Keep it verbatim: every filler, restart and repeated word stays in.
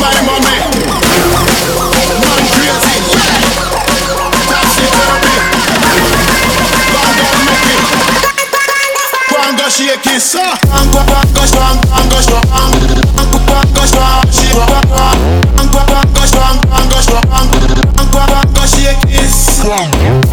my mommy. Man crazy, yeah. That's it, baby. Bang on, make it. Bang on, shake it, so. Bang, bang, bang, strong, bang, strong. Bang, bang, strong, she bang, bang, bang, bang, strong, bang, strong. Bang, bang, shake it, so.